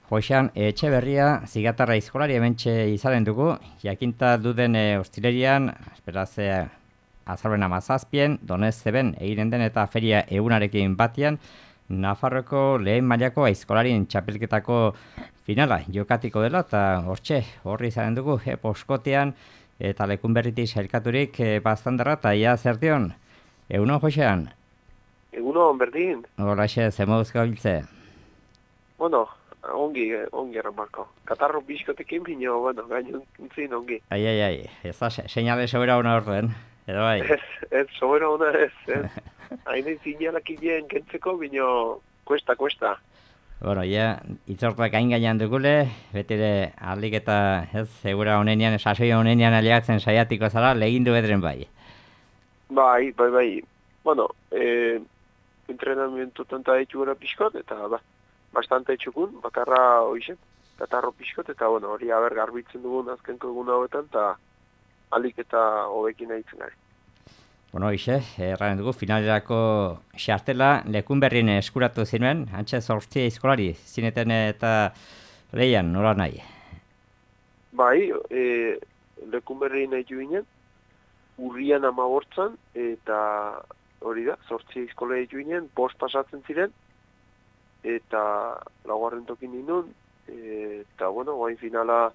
Joxean, Etxeberria, zigatarra izkolari hementxe izanen dugu, jakinta duden ostirerian, esperaz azarben amazazpien, donez zeben eginen den eta feria egunarekin batian, Nafarroko lehen mailako aizkolarien txapelketako finala jokatiko dela, eta horri izanen dugu, poskotean, eta lekun berritik sailkaturik baztandarra, eta ia zertion, egunon Joxean? Egunon, berdin. Horaxe, zemoduz gabiltze? Bueno, ongi erramarko. Katarro bizkotekin bino, bueno, gainuntzin ongi. Ai, ez da, seinale sobera hona orduen, edo bai? Ez, sobera hona ez. Hainen zinalak hien kentzeko bino, kuesta. Bueno, ja, itzortuak hain gainean dugule, betire aldik eta ez, segura honenian, sasoi honenian aliatzen saiatiko zara, legindu bedren bai. Bai. Bueno, entrenamiento tanta etxugura pixkot, eta bastante etxukun, bakarra hoixet, katarro pixkot, eta bueno, hori haber garbitzen dugun azkenko egun hauetan, eta aldik eta hobekin nahitzen gari. Bueno, hoxe, erraren dugu, finalerako xartela, lekun berrien eskuratu zinuen, antxe zortzia izkolari, zineten eta lehian, nola nahi? Bai, lekun berrien nahi ginen, urrian 15 eta hori da, zortzia izkola nahi ginen, bost pasatzen ziren, eta laugarren tokin ninun, eta bueno, guain finala,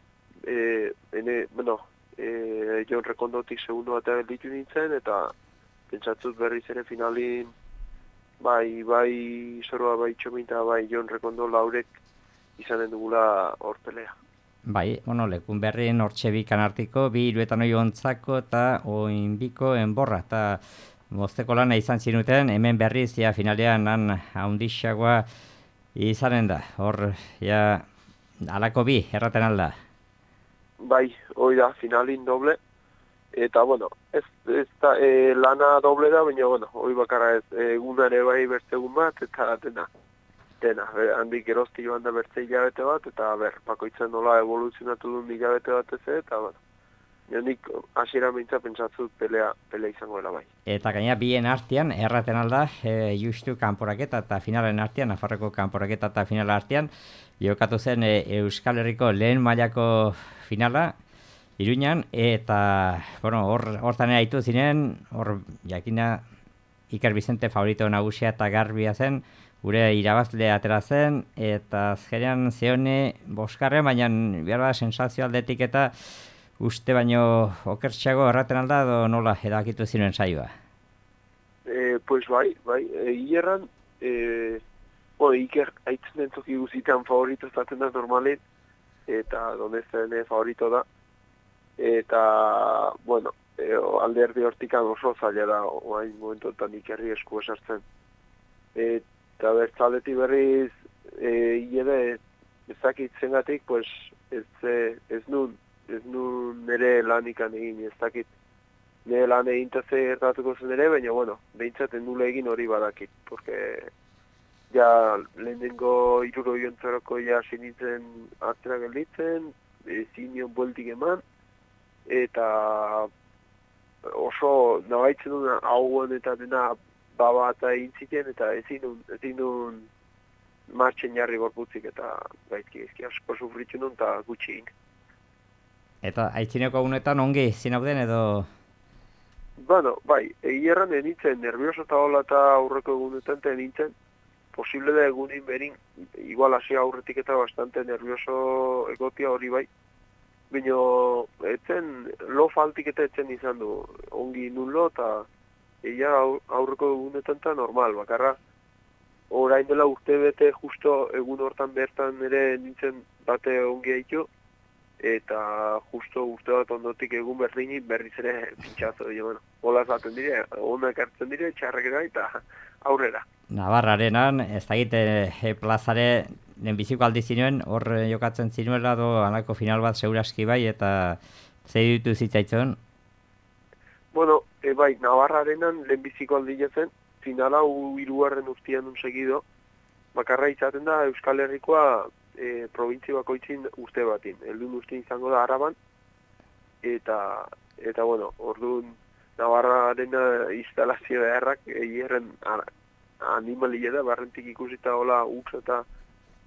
Jon Rekondotik segundo batea gelditu nintzen, eta pentsatzut berriz ere finalin, bai zoroa bai txominta, bai Jon Rekondo laurek izanen dugula hortelea. Bai, bueno, lekun berrien hortxe bikan artiko, bi iruetan oi ontzako eta oinbiko enborra, eta mozteko lana izan zinuten, hemen berriz, ja, finalean han haundixagoa izanen da, hor, ja, alako bi, erraten alda. Bai, hoi da, finalin doble, eta bueno, ez da, lana doble da, baina bueno, hoi bakarra ez, egunare bai bertzegun bat, eta dena, handik gerozti joan da bertze hilabete bat, eta bakoitzen nola evoluzionatu duen hilabete bat ez, eta bueno, nik hasiera mintza pentsatzut pelea izangoela bai. Eta gaina bien artean, erraten alda, justu kanporaketa eta finalen artean, Nafarroko kanporaketa eta finala artean, jokatu zen Euskal Herriko lehen mailako finala, Iruñan, eta, bueno, hortan haitu zinen, hor, jakina, Iker Bizente favorito nagusia eta garbia zen, gure irabazle atera zen, eta azkenean zeone boskarren, baina behar da sensazio aldetik eta uste baino okertxeago erraten alda, edo nola edakitu zinen saioa? Pues bai, hierran, Iker haitzen entzoki guzitan favorito zaten da normalen, eta donezen favorito da, eta, bueno, alderdi hortikan oso zaila da, oain momentotan Ikerri esku esartzen. Eta bertzaleti berriz, hiede, ezakitzen gatik, pues, ez nun nire lanikan egin, ez dakit. Nire lan egintaze ertatuko zen ere, baina, bueno, behintzaten nule egin hori badakit, porque ja lehenengo iruro jontzaroko ja sinitzen hartzera gelditzen, zinion bueltik eman, eta oso nabaitzen duna hauen eta dena baba eta egin ziten, eta ezin duen martxen jarri gorputzik, eta gaizki asko sufritzen duen, eta gutxi egin. Eta aitzineko unetan ongi zinauden edo? Bueno, bai, egierran nintzen, nervioso eta hola eta aurreko egunetan nintzen, posible da egunin berin, igual hasi aurretik eta bastante nervioso egotia hori bai, baina etzen, lo faltik eta etzen izan du, ongi nun lo, eta egia aurreko egunetan eta normal, bakarra, orain dela urte bete justo egun hortan bertan ere nintzen bate ongi haitu, eta justo urte bat ondotik egun berdini berriz ere pintxazo, bueno, hola zaten dire, onak hartzen dire, txarrekera eta aurrera. Navarrarenan, ez dakite plazare, biziko aldi zinuen, hor jokatzen zinuela do anako final bat seguraski bai, eta zei ditu zitzaitzen? Bueno, bai, Navarrarenan lehenbiziko aldi zen, finala hirugarren urtean un segido, bakarra izaten da Euskal Herrikoa probintzi bakoitzin urte batin. Eldun urte izango da Araban, eta bueno, orduan Navarraren instalazio beharrak hierren animalia da, barrentik ikusita hola utz eta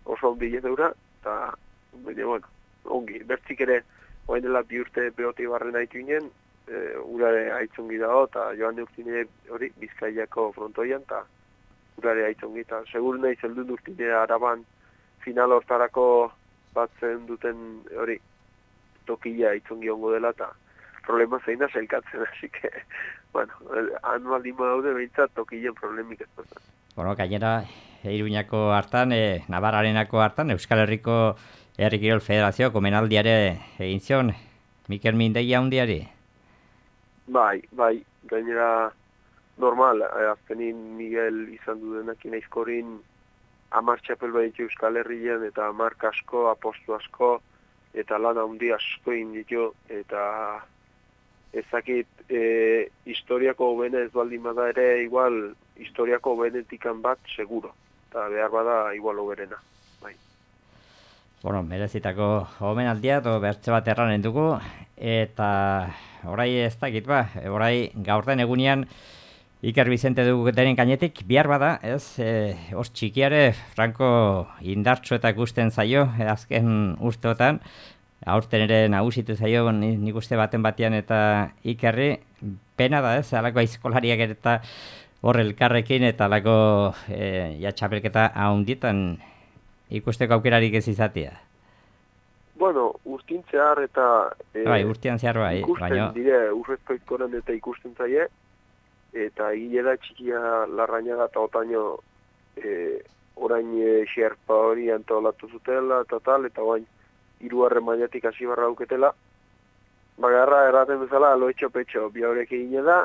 oso ondi edeura, eta, bueno, ongi, bertzik ere, oain dela 2 urte behoti barren haitu ginen, urare haitzungi dago, eta joan neurtine hori, Bizkaiako frontoian, eta urare haitzungi, eta segur nahi zeldu urtine Araban final hortarako batzen duten hori, tokia haitzungi ongo dela, eta problema zein da zelkatzen, así que, bueno, anualdin daude behintzat tokien problemik ez dut. Bueno, gainera, Iruñako hartan, Navararenako hartan, Euskal Herriko Herri Kirol Federazio komenaldiare egin zion, Mikel Mindegi handiari? Bai, gainera normal, azkenin Miguel izan du denakin aizkorin 10 txapel baditu Euskal Herrian eta 10 asko, apostu asko, eta lan handi asko inditu, eta ezakit historiako hobena ez baldin bada ere igual historiako hobenetikan bat seguro, eta behar bada igual hoberena. Bai. Bueno, merezitako omenaldia, bertze bat erranen dugu, eta orai ez dakit ba, orai gaurten egunean Iker Bizente dugu denen gainetik, bihar bada, ez, os txikiare Franco indartsu eta ikusten zaio, azken urteotan, aurten ere nagusitu zaio, nik uste baten batean eta Ikerri, pena da, ez, alako aizkolariak eta hor elkarrekin eta alako txapelketa haundietan ikusteko aukerarik ez izatea. Bueno, urtin zehar eta bai, urtean zehar bai, ikusten dire urrezko izkoran eta ikusten zaie, eta egile da txikia Larrañaga eta Otaño orain xerpa hori antolatu zutela eta tal, eta orain 3. mailatik hasi barra auketela. Bagarra erraten bezala loetxo petxo, bi horrek egine da,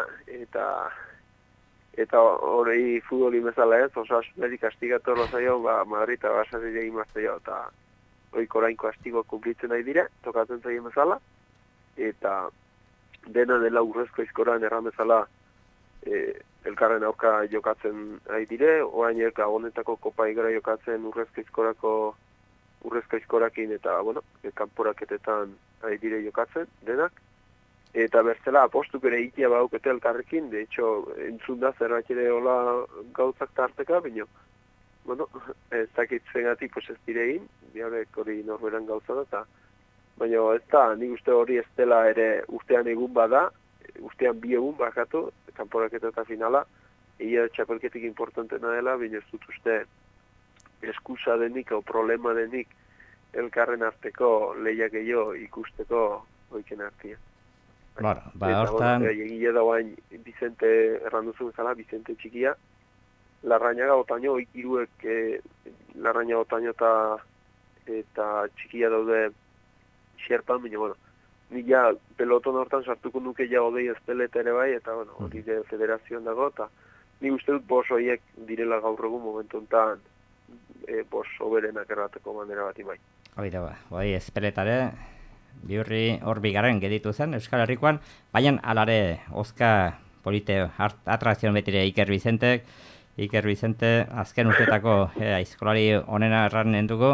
eta hori futboli bezala ez, Osasunerik kastigatu horra zaio, Madrid eta Barçari egin mazteio, eta hori orainko kastigo kumplitzen nahi dire, tokatzen zaien bezala, eta dena dela urrezko izkoran erran bezala elkarren aurka jokatzen nahi dire, orain Gabonetako Kopa Igara jokatzen urrezko izkorakin eta, bueno, kanporaketetan nahi dire jokatzen, denak, eta bertzela apostuk ere ikia baukete elkarrekin, de hecho, entzun da zerbait ere hola gauzak tarteka, baina, bueno, ez dakit zegatik pues ez direin, biharek hori norberan gauza da, eta baina ez da, nik uste hori ez dela ere urtean egun bada, urtean 2 egun bakatu, kanporaketa eta finala, egia txapelketik importantena dela, baina ez dut uste eskusa denik o problema denik elkarren arteko lehiak gehiago ikusteko oiken artia. Bueno, hortan... Egile da bain Vicente erranduzu bezala, Vicente txikia, Larrañaga Otaño, iruek Larrañaga Otaño eta txikia daude xerpan, baina, bueno, nik ja peloton hortan sartuko nuke ja odei ezpeleta ere bai, eta, bueno, hori de federazioan dago, eta nik uste dut bos horiek direla gaur egun momentu enten bos oberenak errateko manera bati bai. Hoi da, bai, ezpeletare, bihurri hor bigarren geditu zen Euskal Herrikoan, baina alare Oska polite atrakzion betire Iker Bizente azken urtetako aizkolari onena erranen dugu,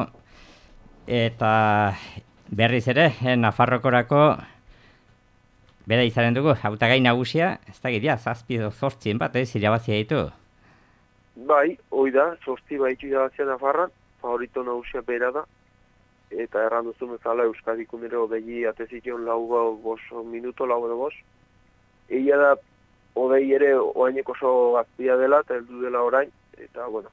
eta berriz ere, Nafarrokorako bera izanen dugu, hautagai nagusia, ez da gitea, 7-8 bat, irabazia ditu. Bai, hoi da, 8 baitu irabazia Nafarran, favorito nagusia bera da, eta erran duzu bezala Euskadikun ere odei atezikion 5 minuto, 5 Egia da, odei ere oainek oso gaztia dela, eta heldu dela orain, eta, bueno,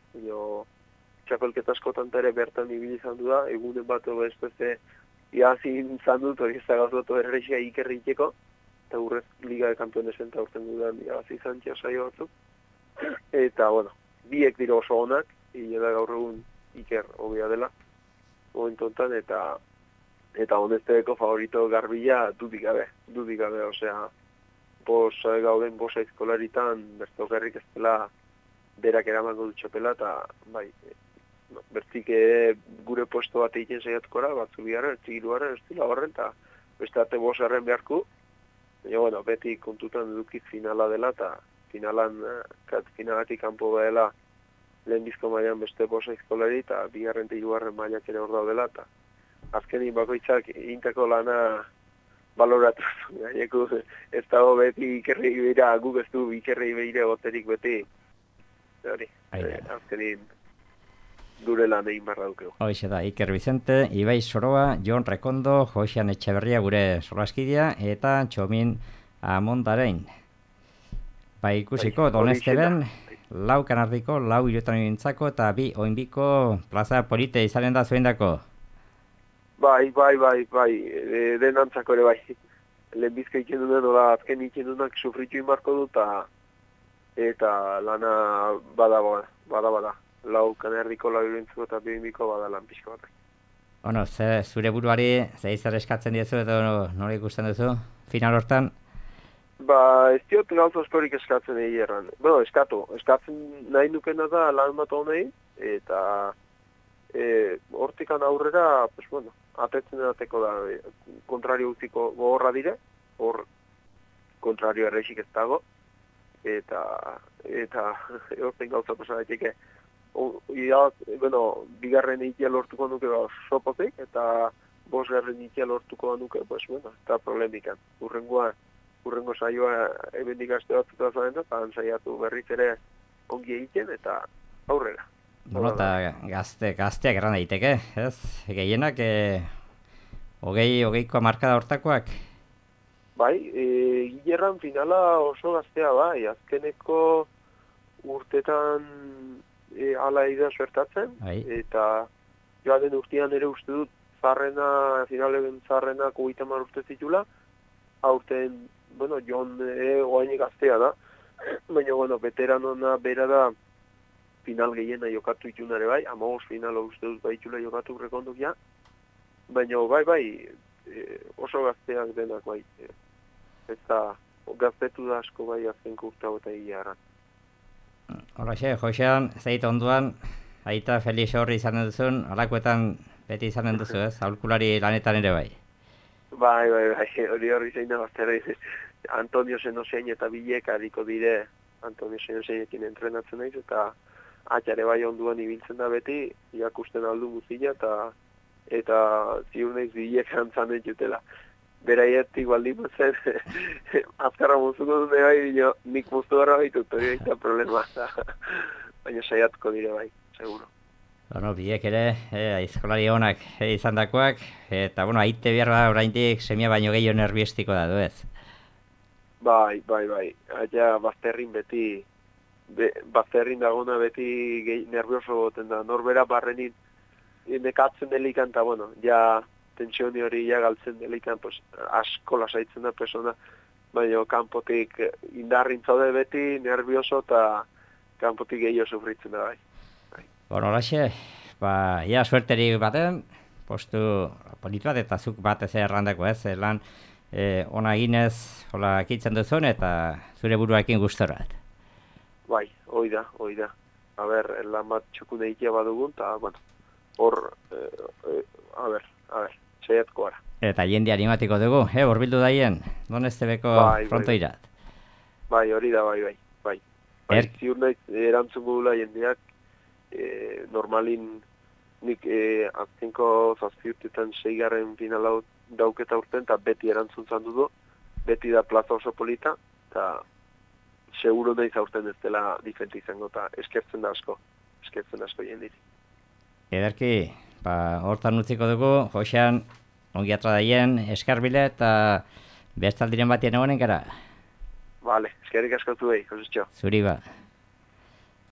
txapelketa askotan ere bertan ibili izan du da, egunen bat beste iazin izan dut, hori ez da gauzatu errexia ikerriteko, eta urrez Liga de Campeones eta urten dudan irabazi izan saio batzuk. Eta, bueno, biek dira oso onak, da gaur egun Iker hobea dela, momentontan, eta honesteko favorito garbila dudik gabe, osea, gauden bosa izkolaritan, bertokerrik ez dela berak eramango du txapela, eta bai, bertzik gure puesto bat egiten saiatukora, batzu biharren, txigiruaren, estila horren, eta beste arte bosarren beharku, baina, bueno, beti kontutan edukit finala dela, eta finalatik kanpo dela lehen bizko mailan beste bosa izkolari, eta bigarren eta hirugarren mailak ere hor daudela, eta azkenin bakoitzak intako lana baloratu, gaineko ez dago beti Ikerri beira, guk ez du Ikerri beira goterik beti, hori, azkenin dure lan egin barra dukegu. Hoxe da, Iker Vicente, Ibai Soroa, Jon Rekondo, Josean Etxeberria gure solaskidea, eta Txomin Amondarein. Bai ikusiko, Donesteben, lau kanardiko, lau irutan gintzako, eta bi oinbiko plaza polite izanen da zuendako. Bai, denantzako ere bai. Lehenbizka iken duen, oda azken iken duenak sufritu inbarko du, eta lana bada. Lau kanerdiko, lau iruntzuko eta bi oinbiko bada lan pixko batak. Bueno, zure buruari, zer eskatzen diezu edo nola ikusten duzu, final hortan? Ez diot gauza askorik eskatzen egi erran. Eskatzen nahi nukena da lan bat honei, eta hortikan aurrera, atetzen ateko da, kontrario utziko gogorra dire, hor kontrario errexik ez dago, eta horten gauza pasa daiteke. Bigarren ikia lortuko nuke sopotik, eta bosgarren ikia lortuko nuke, eta problemikan. Urrengo saioa ebendik aste batzuta zaren da, eta saiatu berriz ere ongi egiten, eta aurrera. Bueno, eta gazteak erran daiteke, ez? Gehienak, hogeiko markada hortakoak? Bai, gilerran finala oso gaztea bai, azkeneko urtetan ala idea suertatzen, eta joan den urtean ere uste dut finalen zarrenak 30 urte zitula, aurten, Jon oainik gaztea da, baina, veteranona bera da final gehiena jokatu itunare bai, 15 finala uste dut baitula jokatu Rekondok ja, baina bai, oso gazteak denak bai, eta gaztetu da asko bai azkenko urte hau eta egiaran. Horrexe, Josean, zeit onduan, aita Felix horri izanen duzun, alakoetan beti izanen duzu, ez? Aholkulari lanetan ere bai. Bai, hori zein da baztera. Antonio Senozein eta Bilek hariko dire, Antonio Senozeinekin entrenatzen naiz, eta atxare bai onduan ibiltzen da beti, irakusten aldu guztia, eta ziur naiz Bilek antzanen jutela. Beraietik baldin zen, azkarra muzuko dune bai, nik muztu gara baitut, hori baita problema, baina saiatuko dire bai, seguro. Bueno, Bilek ere, aizkolari honak izan dakoak, eta, aite behar da oraindik semia baino gehiago nerviestiko da, du ez? Bai, aia bazterrin beti, bazterrin dagona beti nervioso goten da, norbera barrenin nekatzen delikan, eta, ja tentsioni hori ja galtzen delikan, asko lasaitzen da persona, baina kanpotik indarrin zaude beti, nervioso, eta kanpotik gehiago sufritzen da bai. Bueno, horaxe, ia suerterik baten, postu polit bat eta zuk bat ez errandako ez, lan ona eginez, hola kitzen duzun eta zure buruarekin gustorat. Bai, hoi da. Lan bat txukune ikia badugun, eta, hor, saiatko gara. Eta jende animatiko dugu, horbildu daien, Donestebeko frontoirat. Bai, hori da, bai. Ziur nahiz erantzungo dula jendeak, normalin nik azkenko zazpiurtetan 6. finala dauketa urten, eta beti erantzun zandu du, beti da plaza oso polita, eta seguro nahiz aurten ez dela diferente izango, eta eskertzen asko jendiri. Ederki, hortan utziko dugu, Josean, ongi atra daien, eskarbile eta bestaldiren batien egonen gara. Vale, eskerrik asko zuei, Josestxo. Zuri ba.